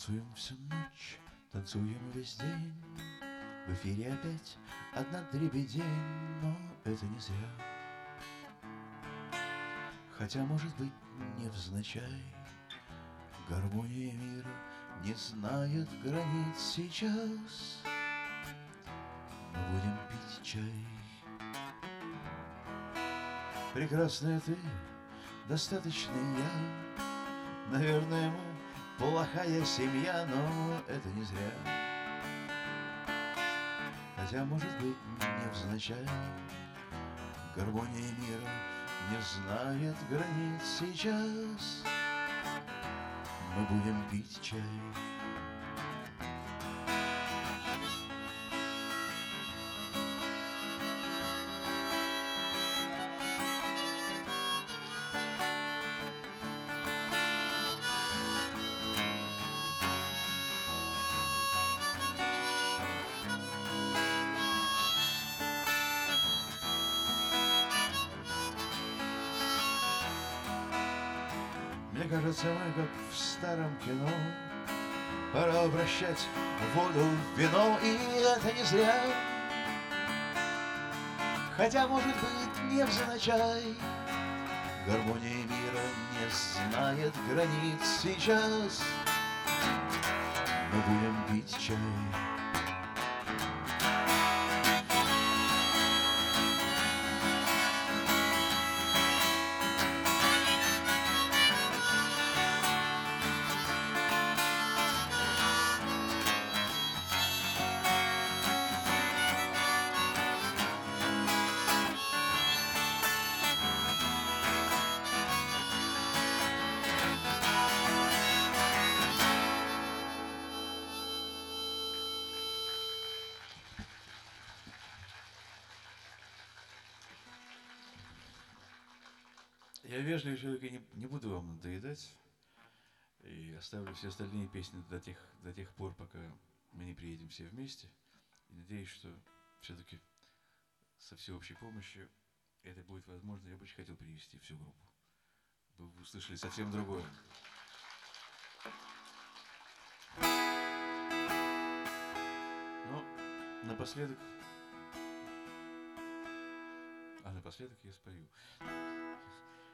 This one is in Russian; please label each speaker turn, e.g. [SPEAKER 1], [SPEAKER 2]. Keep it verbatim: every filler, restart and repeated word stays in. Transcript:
[SPEAKER 1] Танцуем всю ночь, танцуем весь день. В эфире опять одна дребедень, но это не зря. Хотя, может быть, невзначай, гармония мира не знает границ. Сейчас мы будем пить чай. Прекрасная ты, достаточный я. Наверное, мы плохая семья, но это не зря. Хотя, может быть, невзначай, гармония мира не знает границ. Сейчас мы будем пить чай. Мне кажется, мы как в старом кино. Пора обращать воду в вино, и это не зря. Хотя, может быть, невзначай, гармония мира не знает границ. Сейчас мы будем пить чай. Я вежливый человек, и не, не буду вам надоедать. И оставлю все остальные песни до тех, до тех пор, пока мы не приедем все вместе. И надеюсь, что все-таки со всеобщей помощью это будет возможно. Я бы очень хотел привести всю группу. Вы услышали совсем другое. Но напоследок... А напоследок я спою.